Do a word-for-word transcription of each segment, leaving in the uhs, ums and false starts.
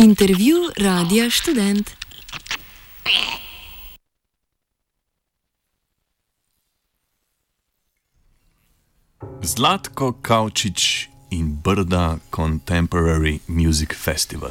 Intervju Radia Študent. Zlatko Kavčič in Brda Contemporary Music Festival.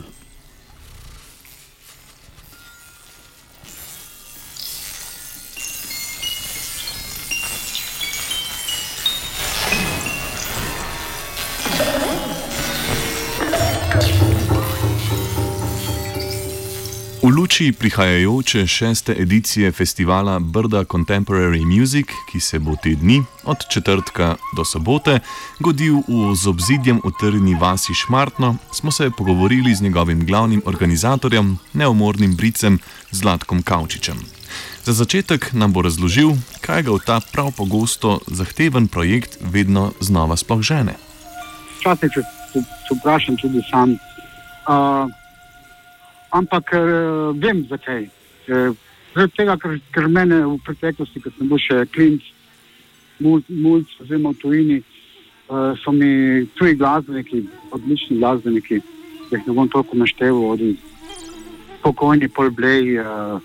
V luči prihajajoče šeste edicije festivala Brda Contemporary Music, ki se bo te dni, od četrtka do sobote, godil v z obzidjem utrjeni vasi Šmartno, smo se pogovorili z njegovim glavnim organizatorjem, neumornim bricem Zlatkom Kavčičem. Za začetek nam bo razložil, kaj ga v ta prav pogosto zahteven projekt vedno znova sploh žene. Včasih se vprašam tudi sam. Uh... Ampak uh, vem zakaj. Zaradi uh, tega, ker, ker mene v preteklosti, ko sem bil še klinc, mulj, mulj, oziroma v tujini, uh, so mi tuji glasbeniki, odlični glasbeniki, da jih ne bom toliko našteval, od pokojni Paul Bley, uh,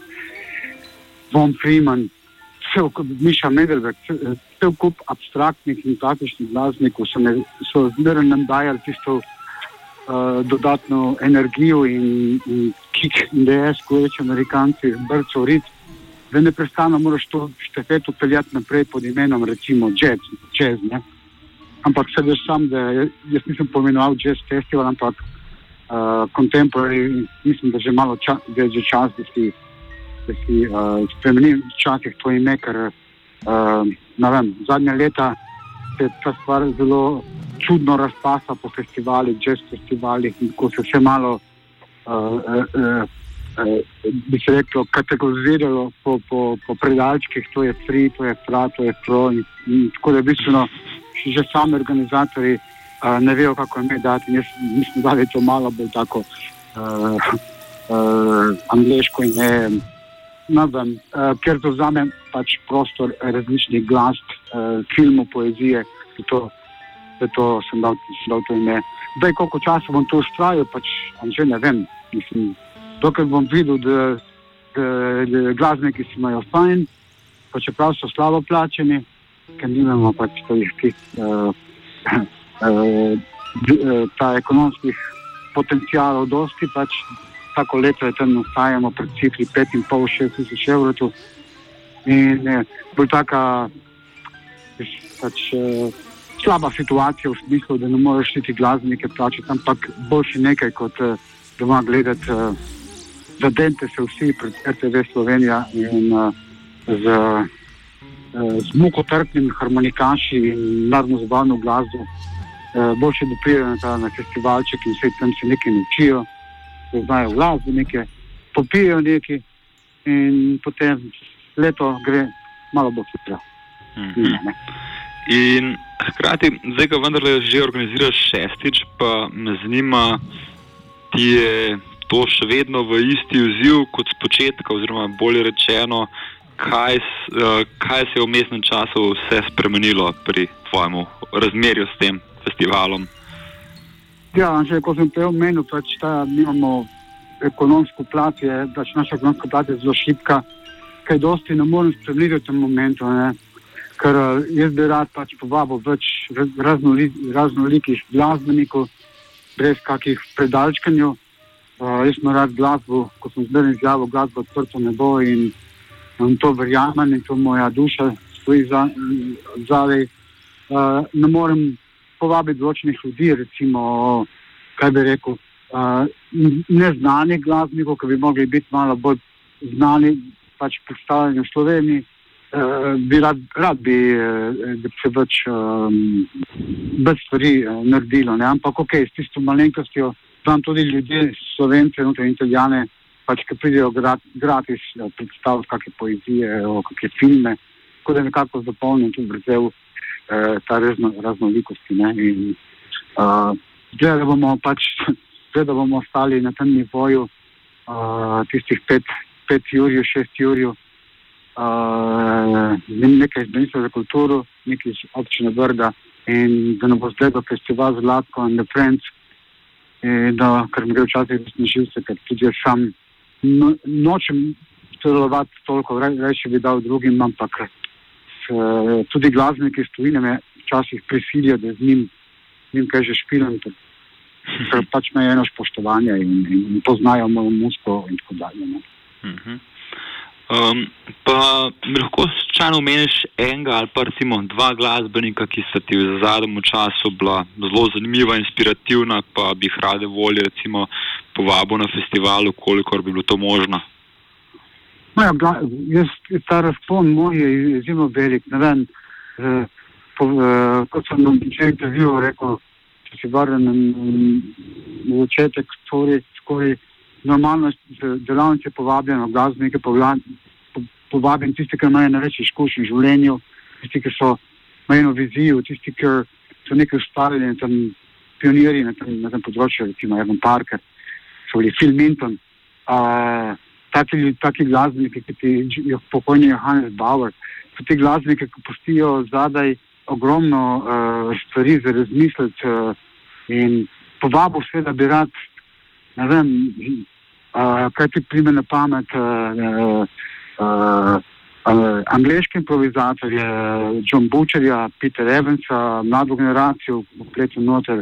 Von Freeman, cel kup Miša Medelberg, cel, cel kup abstraktnih in klasičnih glasbenikov so, me, so zmeraj nam dajali tisto Uh, dodatno energijo in, in kick in D S, ko reče Amerikanci, brco rit, da neprestano moraš to štafeto peljati naprej pod imenom recimo jazz, jazz, ne? Ampak se veš sam, da jaz nisem pomenoval jazz festival, ampak uh, contemporary, mislim, da že malo čas, da je že čas, da si, da si uh, spremenim včasih to ime, ker uh, ne vem, zadnja leta se ta stvar zelo čudno razpasa po festivalih, jazz festivalih, in ko se vse malo, uh, uh, uh, uh, bi se reklo, kategoriziralo po, po, po predalčkih, to je free, to je fra, to je pro, in, in tako da bistveno že sami organizatori uh, ne vejo, kako ime dati, in jaz mislim, da je to malo bolj tako uh, uh, angleško in ne, ne vem, uh, ker to vzame pač prostor različnih glasb, uh, filmov, poezije, to da to sem dal, sem dal to ime. Zdaj, koliko časa bom to ustrajal, pač že ne vem. Mislim, dokaj bom videl, da, da, da glasbeniki si imajo fajn, pa čeprav so slabo plačeni, ker nimamo pač tih uh, uh, ta ekonomskih potencijalov dosti, pač tako leto je tam nastajamo pred cifri pet in pol, šest tisoč evrov. In eh, bolj taka pač uh, slaba situacija v smislu, da ne moreš niti glasbenike plačati, ampak boljše nekaj kot uh, doma gledati. Uh, zadente se vsi pred R T V Slovenija in uh, z, uh, z mukotrpnim harmonikaši in narodno-zabavno glasbo. Uh, boljše da pridejo na, na festivalček in vse tam se nekaj naučijo, da znajo glasbenike, popijejo nekaj in potem leto gre malo bolj hitro. Mm-hmm. In hkrati, zdaj ga vendarle že organiziraš šestič, pa me zanima, ti je to še vedno v isti izziv kot z početka, oziroma bolje rečeno, kaj, kaj se je v vmesnem času vse spremenilo pri tvojemu razmerju s tem festivalom? Ja, že ko sem prej omenil, pač ta imamo ekonomsko plat, je, pač naša ekonomska plat je zelo šibka, kaj dosti ne morem spremeniti v tem momentu, ne? Ker jaz bi rad pač povabil več raznoli, raznolikih glasbenikov, brez kakih predalčkanju. Uh, jaz sem rad glasbo, ko sem zmerno izjavil glasbo Odprto nebo in, in to verjamem in to moja duša stoji zadaj. Uh, ne morem povabiti določenih ljudi, recimo, kaj bi rekel, uh, neznanih glasbenikov, ki bi mogli biti malo bolj znani, pač predstavljeni v Sloveniji. Uh, bi rad, rad bi, uh, da bi se več, um, več stvari uh, naredilo, ne? Ampak ok, s tisto malenkostjo znam tudi ljudje, Slovence in Italijane, pač ki pridejo grat, gratis uh, predstaviti kakšne poezije, kakšne filme, tako da nekako zapolnim tudi vrzel uh, ta razno, raznolikosti, ne? In uh, gleda, da bomo pač gleda, da bomo ostali na tem nivoju uh, tistih pet, pet jurjev, šest jurjev. Uh, nekaj iz Ministrstva za kulturo, nekaj iz občine Brda in da nam bo zgledal festival Zlatko and the Friends, in da, ker mi gre včasih na živce, ker tudi jaz sam no, nočem sodelovati toliko, reči bi dal drugim, ampak s, tudi glasbeniki iz tujine me včasih prisilijo, da z njim, njim kaj že špilam, ker pač me je eno spoštovanje in, in, in poznajo mojo muziko in tako dalje. Ne. Uh-huh. Um, pa mi lahko slučajno omeniš enega ali pa recimo dva glasbenika, ki sta ti v zadnjem času bila zelo zanimiva, inspirativna, pa bi jih rade volje recimo povabil na festivalu, kolikor bi bilo to možno? No ja, gla, jaz, ta razpon moj je izjemno velik. Ne vem, eh, po, eh, kot sem na intervju rekel, če si vrnem v začetek, skoraj normalno delavnice povabljeno, glasbenike povabim, tisti, ki imajo največ izkušenj v življenju, tisti, ki so imajo eno vizijo, tisti, ki so nekaj ustvarili, tam pionirji na tem, na tem področju, recimo Evan Parker, so bili Phil Minton, uh, taki, taki glasbeniki, ki ti je pokojni Johannes Bauer, so ti glasbeniki, ki pustijo zadaj ogromno uh, stvari za razmisliti uh, in povabil sve, da bi rad, ne vem, uh, kaj ti prime na pamet, uh, uh, uh, angleški improvizatorje, John Butcherja, Peter Evansa, mlado generacijo, vpletel noter,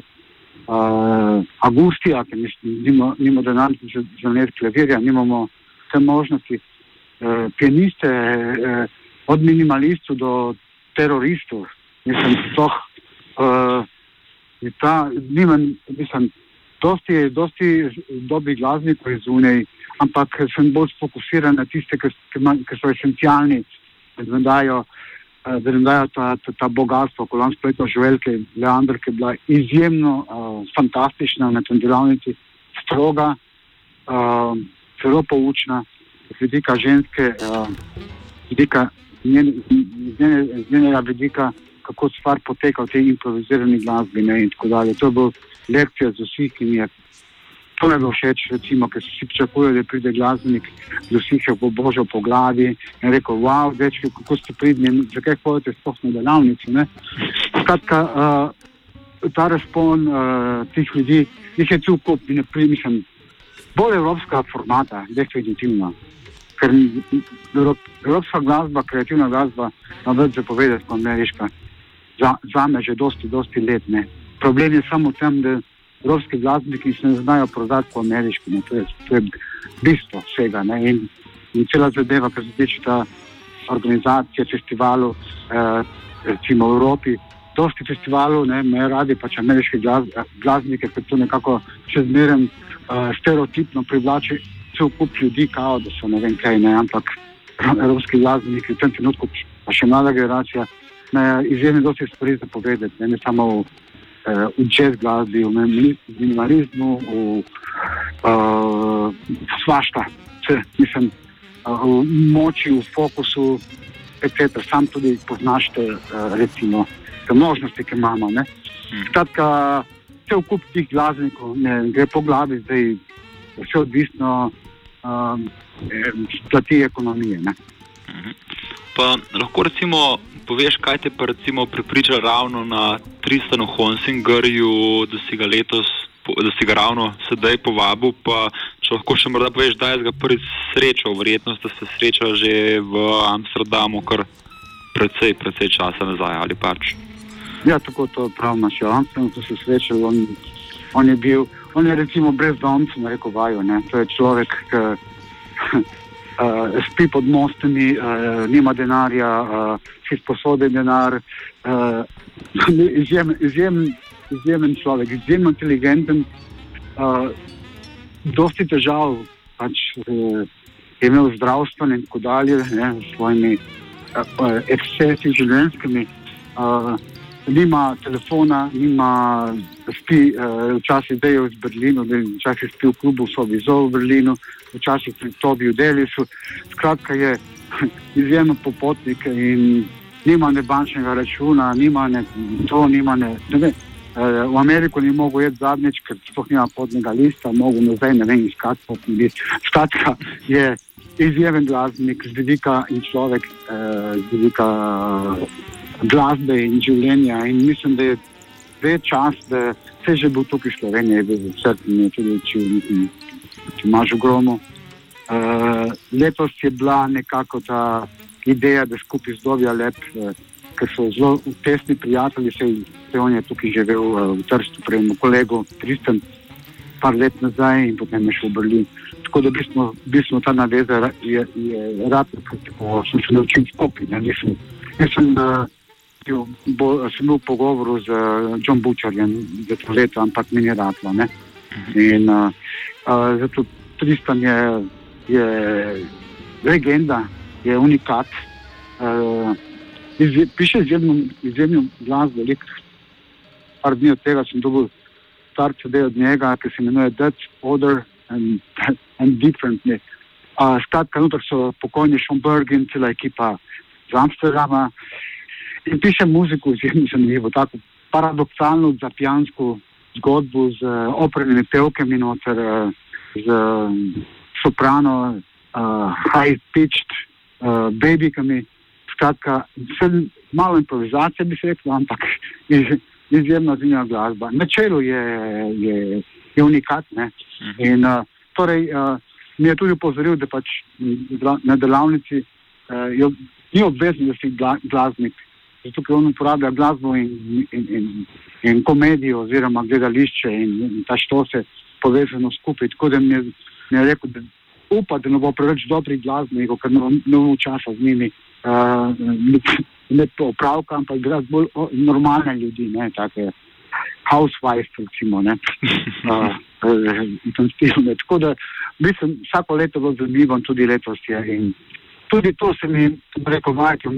uh, Augustija, ki nima, nima denar za, za net klavirja, nimamo vse možnosti, uh, pianiste, uh, od minimalistov do teroristov, mislim, toh, uh, je ta, nimam, mislim, Dosti, dosti dobrih glasbenikov je zunaj, ampak sem bolj sfokusiran na tiste, ki, ki so esencialni, da nam dajo, da nam dajo ta, ta, ta bogatstvo. Ko lansko leto Žuvelke Leander, ki je bila izjemno uh, fantastična na tem delavnici, stroga, uh, zelo poučna, z vidika ženske, uh, z vidika njen, njene, njenega vidika, kako stvar poteka v tej improvizirani glasbi, ne, in tako dalje. To je bil lekcija za vseh, ki mi je to ne bilo všeč, recimo, ker si pričakujejo, da pride glasbenik, da vseh je pobožal po glavi in rekel, wow, dečki, kako ste pridni, zakaj hodite sploh na delavnici, ne? Skratka, uh, ta razpon uh, tih ljudi, jih je cel kup, in ne mislim, bolj evropska formata, definitivno, ker evropska glasba, kreativna glasba, ima več za povedati, kot ameriška, za, za me že dosti, dosti let, ne. Problem je samo v tem, da evropski glasbeniki se ne znajo prodati po ameriški, ne. To je, to je bistvo vsega, ne. In, in cela zadeva, kar se tiče ta organizacije festivalov, eh, recimo v Evropi, dosti festivalov, ne, me radi pač ameriški glas, glasbenike, ker to nekako še zmerem eh, stereotipno privlači cel kup ljudi, kao, da so ne vem kaj, ne, ampak evropski glasbeniki v tem trenutku, pa še mlada generacija, me izjemno dosti stvari za povedati, ne, ne samo v v jazz glasbi, v minimalizmu, v uh, svašta, če, mislim, uh, v moči, v fokusu, et cetera. Sam tudi poznaš te, uh, recimo, te možnosti, ki imamo, ne. Skratka, cel kup tih glasbenikov ne gre po glavi, zdaj vse odvisno uh, plati ekonomije, ne. Pa lahko recimo poveš, kaj te pa recimo prepriča ravno na Tristanu Honsingerju, da si ga letos, da si ga ravno sedaj povabil, pa če lahko še morda poveš, da je ga prvi srečal, verjetno ste se srečali že v Amsterdamu kar precej, precej časa nazaj, ali pač? Ja, tako to pravmaš, ja, Amsterdamu so se srečali, on, on je bil, on je recimo brezdomcem, rekel vaju, ne, to je človek, ki Uh, spi pod mostami, uh, nima denarja, uh, si sposode denar, uh, izjemen, izjemen, izjemen človek, izjemno inteligenten, uh, dosti težav, pač uh, je imel zdravstvene in tako dalje, ne, s svojimi uh, uh, ekscesi življenjskimi, uh, nima telefona, nima, spi, uh, včasih dejo v Berlinu, včasih spi v klubu Sovizov v Berlinu, včasih pri Tobi v Delisu. Skratka je izjemno popotnik in nima ne bančnega računa, nima ne to, nima ne, ne vem, uh, v Ameriku ni mogel jeti zadnjič, ker sploh nima potnega lista, mogel nazaj, ne vem, iskati potni list. Skratka je izjemen glasbenik z vidika in človek uh, z vidika uh, glasbe in življenja in mislim, da je ve čas, da se že bil tukaj v Sloveniji, bil v Srbiji, tudi če, če imaš ogromno. Uh, letos je bila nekako ta ideja, da skupaj z Dobja Lep, uh, ker so zelo tesni prijatelji, se, se on je tukaj živel uh, v Trstu, prej moj kolego Tristan, par let nazaj in potem je šel v Berlin. Tako da bismo, bismo ta naveza je, je rad, kako sem se naučil skupaj. Nisem, nisem, uh, bil, bo, sem bil v pogovoru z uh, John Butcherjem za to leto, ampak mi ni radlo. Ne? In uh, uh, zato Tristan je je legenda, je unikat, uh, izje, piše izjemno, izjemno glasbo, velik. Par dni od tega sem dobil star C D od njega, ki se imenuje That's Other and, and Different. Uh, skratka, noter so pokojni Schomburg in cela ekipa z Amsterdama in piše muziko izjemno zanimivo, tako paradoksalno, zapijansko zgodbo z uh, opernimi pevkami noter, uh, z uh, soprano, uh, high-pitched uh, babykami, skratka, malo improvizacije bi se rekla, ampak iz, izjemno zanimiva glasba. Na čelu je, je, je unikat, ne? In uh, torej uh, mi je tudi upozoril, da pač na delavnici uh, je, ni obvezno, da si gla, glasnik, zato ker on uporablja glasbo in, in, in, in komedijo oziroma gledališče in, in ta štose povezano skupaj, tako da mi je mi je rekel, da upa, da ne bo preveč dobrih glasbenikov, ker ne bo časa z njimi uh, ne opravka, ampak gledati bolj normalne ljudi, ne, take housewife, recimo, ne, uh, uh, in tem stilu, ne. Tako da, mislim, vsako leto bo zanimivo, tudi letos je. In tudi to se mi, rekel Vajk,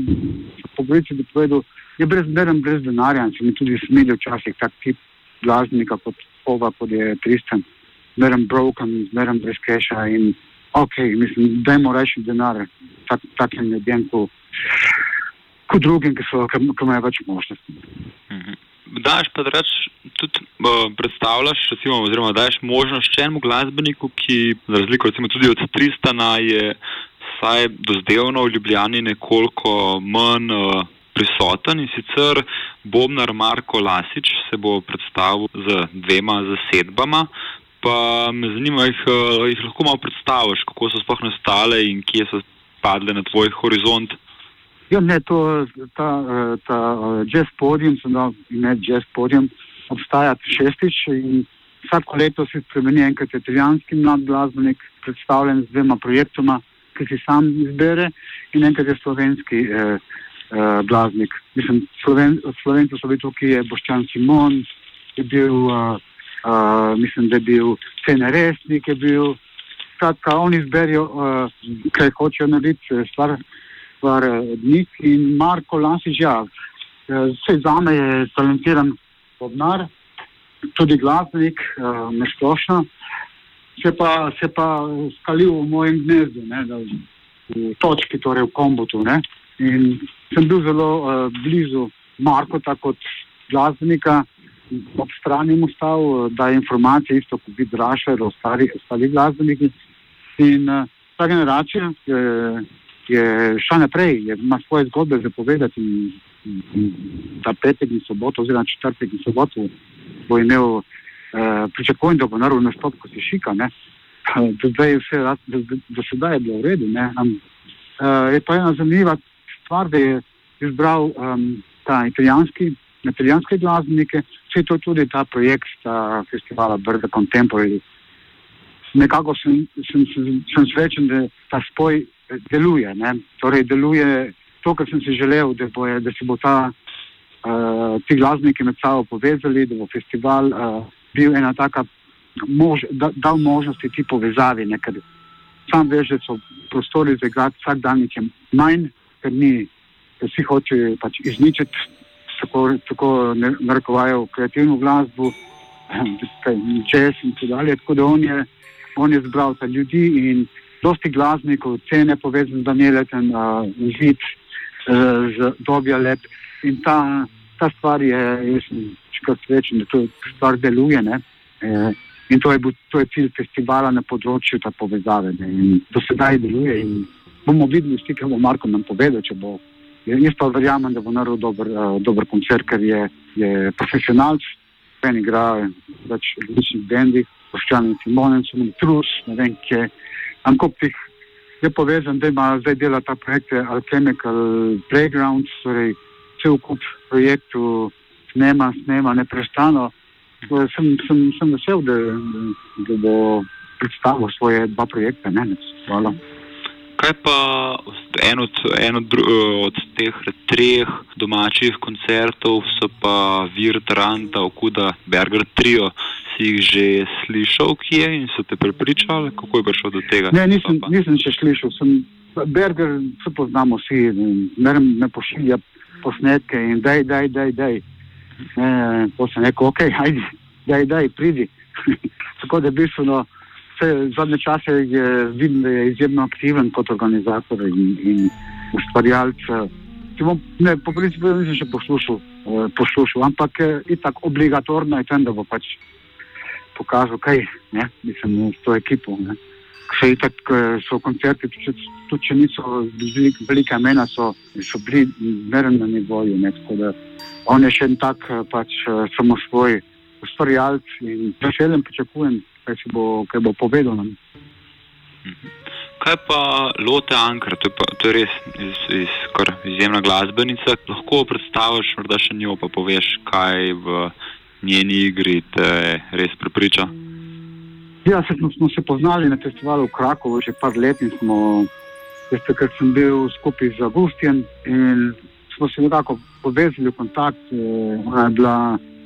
po pravici bi povedal, je brezmeren, brez denarja in se mi tudi smeli včasih tak tip glasbenika kot Ova, kot je Tristan. Zmerem broken, zmerem brez keša in ok, mislim, dajmo rešiti denar tak, takim ljudem, ko, ko drugim, ki so, ki imajo več možnosti. Mhm. Daš pa da reč, tudi uh, predstavljaš, recimo, oziroma daješ možnost še enemu glasbeniku, ki, za razliko recimo tudi od Tristana, je saj dozdevno v Ljubljani nekoliko manj uh, prisoten in sicer bobnar Marko Lasič se bo predstavil z dvema zasedbama. Pa me zanima, jih, jih lahko malo predstaviš, kako so sploh nastale in kje so padle na tvoj horizont? Ja, ne, to, ta, ta jazz podium, sem dal ime jazz podium, obstaja šestič in vsako leto se spremeni enkrat italijanski mlad glasbenik, predstavljen z dvema projektoma, ki si sam izbere, in enkrat je slovenski eh, eh, glasbenik. Mislim, Sloven, Slovenci so bili tukaj, je Boštjan Simon, je bil... Eh, Uh, mislim, da je bil Cene Resnik, je bil, skratka, oni izberijo, uh, kaj hočejo narediti, stvar, stvar od njih in Marko Lasič, ja, vse zame je talentiran bobnar, tudi glasbenik, uh, nesplošno, se pa, se pa skalil v mojem gnezdu, ne, da, v točki, torej v kombutu, ne, in sem bil zelo uh, blizu Markota kot glasbenika, ob strani mu stal, da je informacije isto kot vid Rašer, ostali, ostali glasbeniki. In uh, ta generacija je, je šla naprej, je, ima svoje zgodbe za povedati in, in, in ta petek in soboto, oziroma četrtek in soboto bo imel, uh, pričakujem, da bo naravno nastop, ko se šika, ne. Uh, do, vse, do, do sedaj je bilo v redu, ne. Um, uh, je pa ena zanimiva stvar, da je izbral um, ta italijanski na italijanske glasbenike, vse to tudi ta projekt ta festivala Brda Contemporary. Nekako sem, sem, sem, sem srečen, da ta spoj deluje, ne. Torej deluje to, kar sem si želel, da, bo je, da se bo ta, uh, ti glasbeniki med sabo povezali, da bo festival uh, bil ena taka, mož, da, dal možnosti ti povezavi, ne, ker sam veš, da so prostori za igrati vsak dan nekaj manj, ker ni, da vsi hoče pač izničiti tako, tako narekovajo kreativno glasbo, jazz in tako dalje, tako da on je, on je zbral ta ljudi in dosti glasbenikov, Cene povezan z Danieletem, uh, Zid, uh, z Dobja Lep in ta, ta stvar je, jaz sem čekaj srečen, da to stvar deluje, ne, e, in to je, to je cilj festivala na področju ta povezave, ne, in do sedaj deluje in bomo videli, vsi, kaj bo Marko nam povedal, če bo Jaz pa verjamem, da bo naredil dober, uh, dober koncert, ker je, je profesionalc, ven igra več različnih bendih, Boštjan Simonen, Trus, ne vem, kje. Ampak tih je povezan, da ima zdaj dela ta projekt Alchemical Playgrounds, torej cel kup projektu snema, snema neprestano. Sem, sem, sem vesel, da, da bo predstavil svoje dva projekta. Ne? Hvala. Kaj pa en od, en od, od teh treh domačih koncertov so pa Vir, Taranta, Okuda, Berger trio, si jih že slišal kje in so te prepričali? Kako je prišel do tega? Ne, nisem, nisem še slišal. Sem, Berger se poznamo vsi, merim me pošilja posnetke in daj, daj, daj, daj. Ne, to sem rekel, ok, hajdi, daj, daj, pridi. Tako da bistveno zadnje čase je, vidim, da je izjemno aktiven kot organizator in, in ustvarjalc. Ne, po principu nisem še poslušal, eh, poslušal ampak eh, itak obligatorno je tem, da bo pač pokazal, kaj, ne, mislim, s to ekipo, ne. Še itak so koncerti, tudi če niso velika imena, so, so bili zmeraj na nivoju, ne, tako da on je še en tak pač samosvoj ustvarjalc in veseljem pričakujem, kaj si bo, kaj bo povedal nam. Kaj pa Lotte Anker, to je, pa, to je res iz, iz, kar izjemna glasbenica, lahko predstaviš, morda še njo pa poveš, kaj v njeni igri te res prepriča? Ja, se, smo, smo se poznali na festivalu v Krakovu že par let in smo, veste, ker sem bil skupaj z Augustjem in smo se nekako povezali v kontakt, ona je bila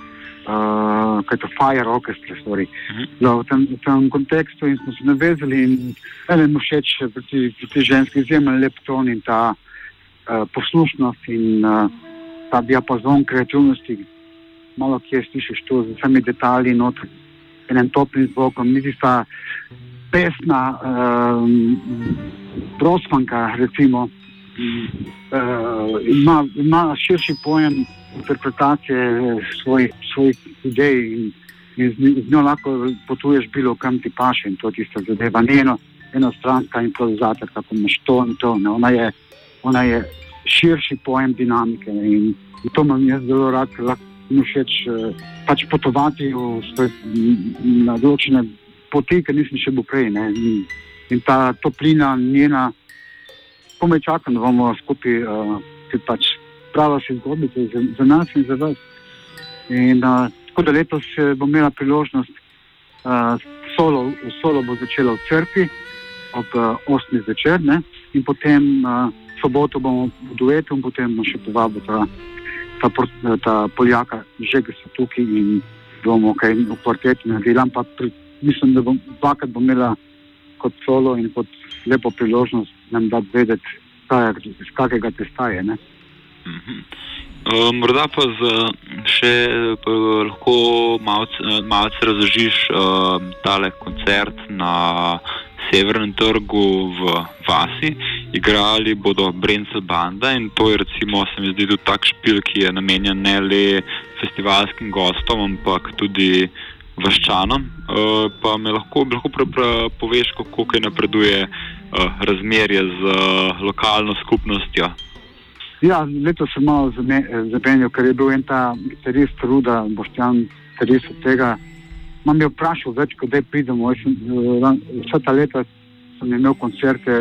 Uh, kaj to Fire Orchestra, sorry, uh-huh. v, tem, v tem kontekstu in smo se navezali in ene mu všeč pri tej ženski izjemen lep ton in ta uh, poslušnost in uh, ta diapazon kreativnosti, malo kje slišiš to z vsemi detalji noter, enem toplim zvokom, niti sta pesna uh, prospanka, recimo, uh, ima, ima širši pojem interpretacije svojih, svojih idej in, in z, z njo lahko potuješ bilo kam ti paše in to tista zadeva. Ni eno, enostranska improvizatorka, kako imaš to in to. Ne. Ona, je, ona je širši pojem dinamike in, in to imam jaz zelo rad, lahko mi všeč pač potovati v svoj, na določene poti, ker nisem še bil prej. Ne. In, in ta toplina njena, komaj čakam, da bomo skupaj uh, ti pač prava si zgodbice za, za nas in za vas. In uh, tako da letos bom imela priložnost, uh, solo, solo bo začela v cerkvi ob uh, osmih zvečer, ne, in potem uh, soboto bomo v duetu in potem bomo še povabil ta, ta, ta Poljaka, že ga so tukaj in bomo kaj v kvartetu naredili, ampak pri, mislim, da bom dvakrat bom imela kot solo in kot lepo priložnost nam dati vedeti, z kakega testa je, ne. Uh-huh. Uh, morda pa z, še pa lahko malce, malce razložiš uh, tale koncert na Severnem trgu v vasi. Igrali bodo Brenzel Banda in to je recimo, se mi zdi, tudi tak špil, ki je namenjen ne le festivalskim gostom, ampak tudi vaščanom. Uh, pa me lahko, lahko pre, pre, poveš, kako kaj napreduje uh, razmerje z uh, lokalno skupnostjo. Ja, letos sem malo zabenil, ker je bil en ta gitarist Ruda, Boštjan, gitarist od tega. Mam je vprašal več, kdaj pridemo. Vsa ta leta sem imel koncerte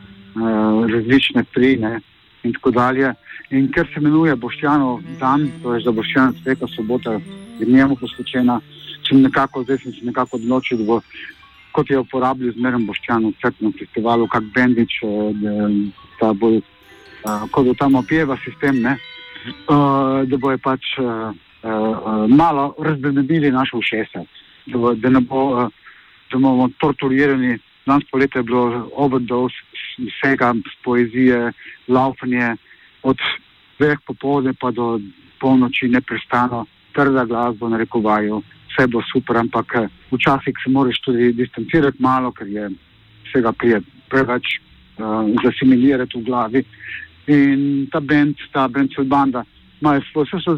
uh, različne tri, ne, in tako dalje. In ker se imenuje Boštjanov dan, to je za Boštjana Cveka sobota, je njemu posvečena, sem nekako, zdaj sem se nekako odločil, da bo, kot je uporabil zmeraj Boštjan v cerkvenem festivalu, kak bendič, da, da bo Uh, ko bo tam opjeva sistem, ne, uh, da bo je pač uh, uh, malo razbremenili naše ušesa, da, da ne bo, uh, da bomo torturirani. Lansko leto je bilo overdose vsega, z poezije, laufanje, od dveh popoldne pa do polnoči neprestano, trda glasba narekovajo, vse bo super, ampak uh, včasih se moraš tudi distancirati malo, ker je vsega prije preveč uh, zasimilirati v glavi. In ta band, ta Brenzel Banda, imajo svoj, vse so,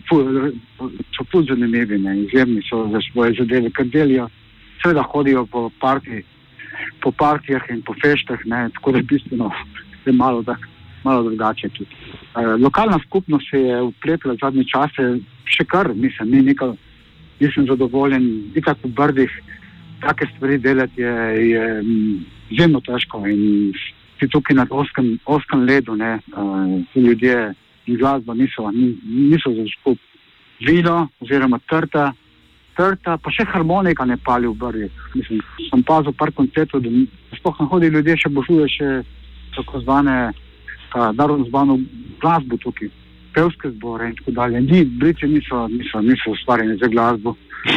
so ful zanimivi, ne, izjemni so za svoje zadeve, ker delijo, seveda hodijo po parti, po partijah in po feštah, ne, tako da bistveno je malo tak malo drugače tudi. Uh, lokalna skupnost se je vpletla v zadnje čase še kar, mislim, ni nekaj, nisem zadovoljen, nekak v Brdih, take stvari delati je, je izjemno težko in ti tukaj na oskem, oskem ledu, ne, uh, ti ljudje in glasba niso, niso za skup. Vino oziroma trta, trta, pa še harmonika ne pali v Brdih. Mislim, sem pazil par koncertov, da sploh ne hodi ljudje, še božuje še tako zvane narodno zvano glasbo tukaj, pevske zbore in tako dalje. Ni, Brici niso, niso, niso ustvarjeni za glasbo,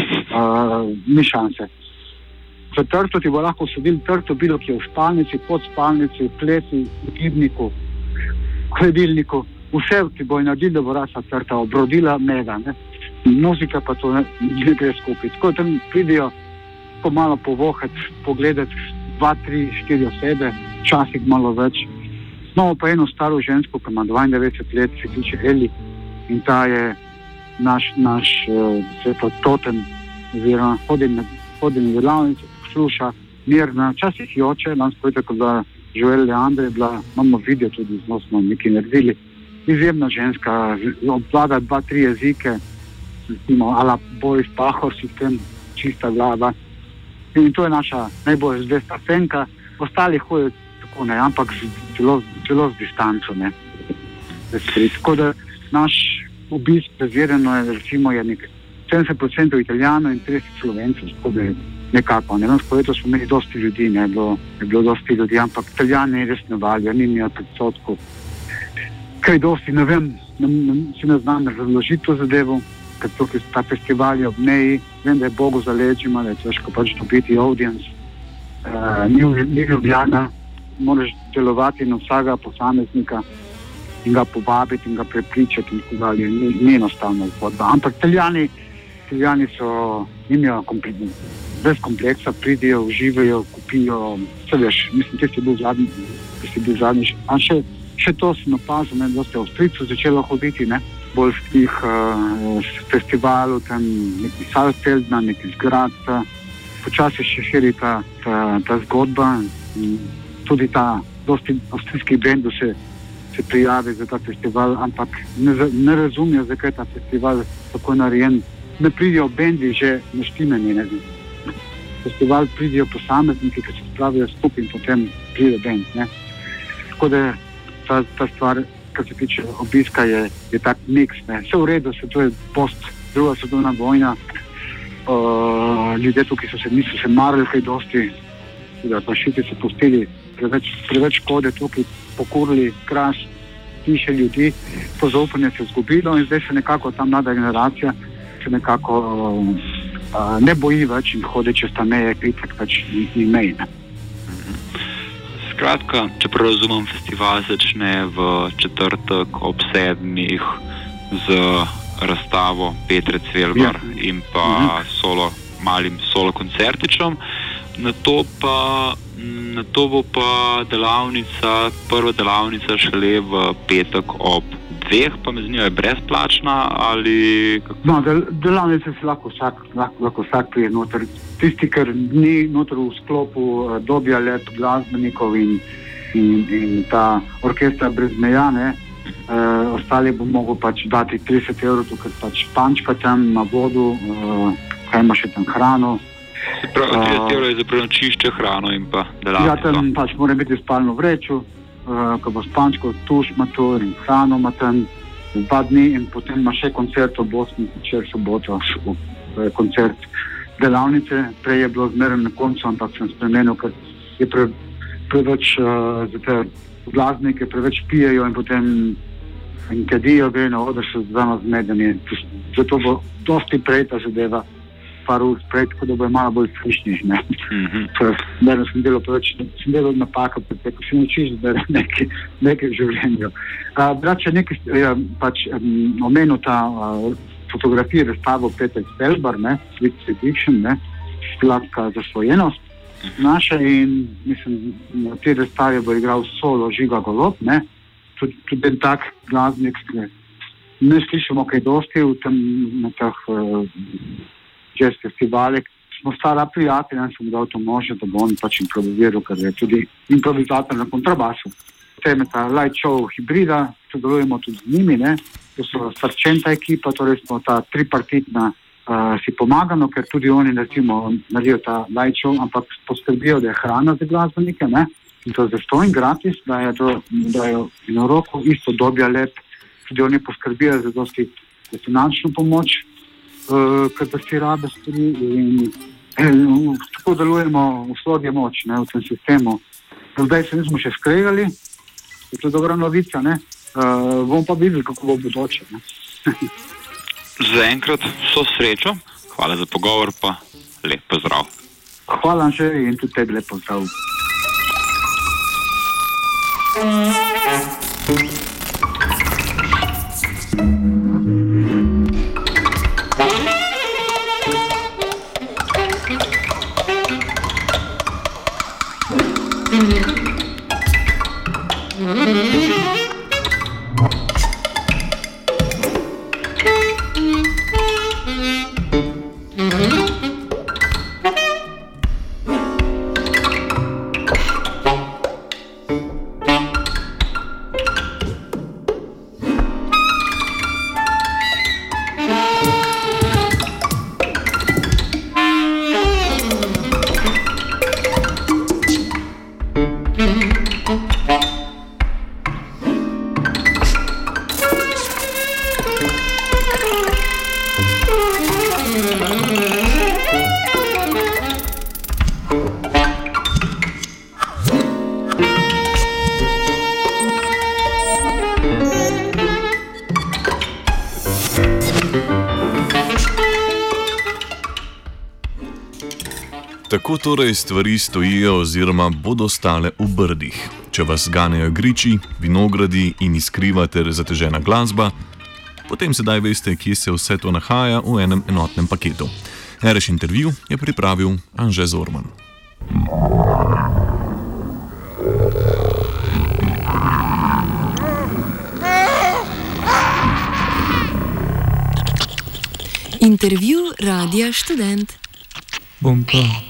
uh, ni šanse. Za trto ti bo lahko usadili trto bilo, ki je v spalnici, pod spalnici, v kleti, v gibniku, v hladilniku, vse ti bo naredili, da bo rasla trta, obrodila mega, ne. Muzika pa to ne, ne gre skupaj. Tako tam pridijo pomalo povohati, pogledati dva, tri, štiri osebe, včasih malo več. Imamo pa eno staro žensko, ki ima dvaindevetdeset let, se kliče Eli, in ta je naš, naš uh, totem, oziroma hodim na, hodim na delavnice, posluša, mirna, včasih joče, lansko leto, ko bila Joel Leandre, bila, imamo video tudi, z smo nekaj naredili, izjemna ženska, obvlada dva, tri jezike, recimo, ala Boris Pahor sistem, čista glava. In to je naša najbolj zvesta fenka, ostali hodijo tako, ne, ampak zelo, zelo z distanco, ne. Tako da naš obisk prezirano je, recimo, je nek sedemdeset procentov Italijano in trideset Slovencev, tako da je nekako. Ne vem, leto smo imeli dosti ljudi, ne, je bilo, je bilo dosti ljudi, ampak Italijani res ne valijo, ni mi predsotkov. Kaj dosti, ne vem, ne, ne, si ne znam razložiti to zadevo, ker tukaj ta festival je ob meji, vem, da je Bogu za leđima, da je težko pač dobiti audience, uh, ni, ni Ljubljana, moraš delovati na vsega posameznika in ga povabiti in ga prepričati in tako dalje, ni, ni enostavno zgodba. Ampak Italijani, Italijani so, imajo kompleks, brez kompleksa, pridijo, uživajo, kupijo, vse veš, mislim, ti si bil zadnji, ti si bil zadnji, a še, še to sem opazil, ne, da ste v Avstrijcu začelo hoditi, ne, bolj v tih uh, festivalu, tam neki Salzfeldna, neki zgradca, počasi še širi ta, ta, ta zgodba, tudi ta dosti avstrijskih bendov se, se prijavi za ta festival, ampak ne, ne razumijo, zakaj je ta festival tako narejen. Ne pridijo bendi že naštimeni, ne znam. Festival pridijo posamezniki, ki se spravijo skupaj in potem pride bend, ne. Tako da ta, ta stvar, kar se tiče obiska, je, je tak miks, ne. Vse v redu, se to je post druga svetovna vojna, uh, ljudje tukaj so se, niso se marali kaj dosti, da fašiti so pustili preveč, preveč škode tukaj, pokurili Kras, tiše ljudi, to zaupanje se je zgubilo in zdaj se nekako ta mlada generacija se nekako uh, ne boji več in hodi čez ta meje, kritek pač ni, ni mej, ne. Skratka, če prav razumem, festival začne v četrtek ob sedmih z razstavo Petre Cvelbar ja. in pa uh-huh. solo, malim solo koncertičem. Na to pa, na to bo pa delavnica, prva delavnica šele v petek ob dveh, pa me zanima, je brezplačna ali kako? No, del, delavnice se lahko vsak, lahko, lahko vsak prije noter. Tisti, ker ni noter v sklopu uh, Dobja let glasbenikov in, in, in ta orkestra brez meja, ne, uh, ostali bo mogel pač dati trideset evrov, tukaj pač pančka tam na vodu, uh, kaj ima še tam hrano. Se pravi, trideset evrov je za prenočišče, hrano in pa delavnico. Ja, tam pač mora biti spalno vrečo, uh, ko bo spančko, tuš ima to in hrano ima tam dva dni in potem ima še koncert ob osmi večer, soboto, koncert delavnice. Prej je bilo zmeraj na koncu, ampak sem spremenil, ker je pre, preveč uh, za te glasbenike, preveč pijejo in potem in kadijo, gre na oder, so zdano zmedeni. Zato bo dosti prej ta zadeva par ur prej, tako da bo je malo bolj frišnih, ne. Mm-hmm. Zdaj sem delal preveč, sem delal napaka, ko se naučiš, da je nekaj, nekaj v življenju. Uh, Brače, nekaj je pač um, omenil ta uh, fotografije razstavo Petre Cvelbar, ne, Sweet Seduction, ne, sladka zasvojenost naša in mislim, na te razstave bo igral solo Žiga Golob, ne, tudi, tudi en tak glasbenik, ne slišamo kaj dosti v tem, na teh uh, jazz festivalih. Smo stara prijatelja in sem dal to možnost, da bo on pač improviziral, ker je tudi improvizator na kontrabasu. potem je ta light show hibrida, sodelujemo tudi z njimi, ne. To so Starčenta ekipa, torej smo ta tripartitna uh, si pomagano, ker tudi oni recimo naredijo ta light show, ampak poskrbijo, da je hrana za glasbenike, ne. In to zastonj gratis, da je to, da je na roko isto dobja lep, tudi oni poskrbijo za dosti finančno pomoč, uh, ker da si rabe stvari in, in tako delujemo v slodje moč, ne, v tem sistemu. Zdaj se nismo še skregali, je to dobra novica, ne, uh, bom pa videl, kako bo bodoče, ne. Zaenkrat vso srečo, hvala za pogovor, pa lep pozdrav. Hvala še in tudi tebi lep pozdrav. Tako torej stvari stojijo oziroma bodo stale v Brdih. Če vas ganejo griči, vinogradi in iskriva ter zatežena glasba, potem sedaj veste, kje se vse to nahaja v enem enotnem paketu. R Š intervju je pripravil Anže Zorman. Intervju Radia Študent. Bom pa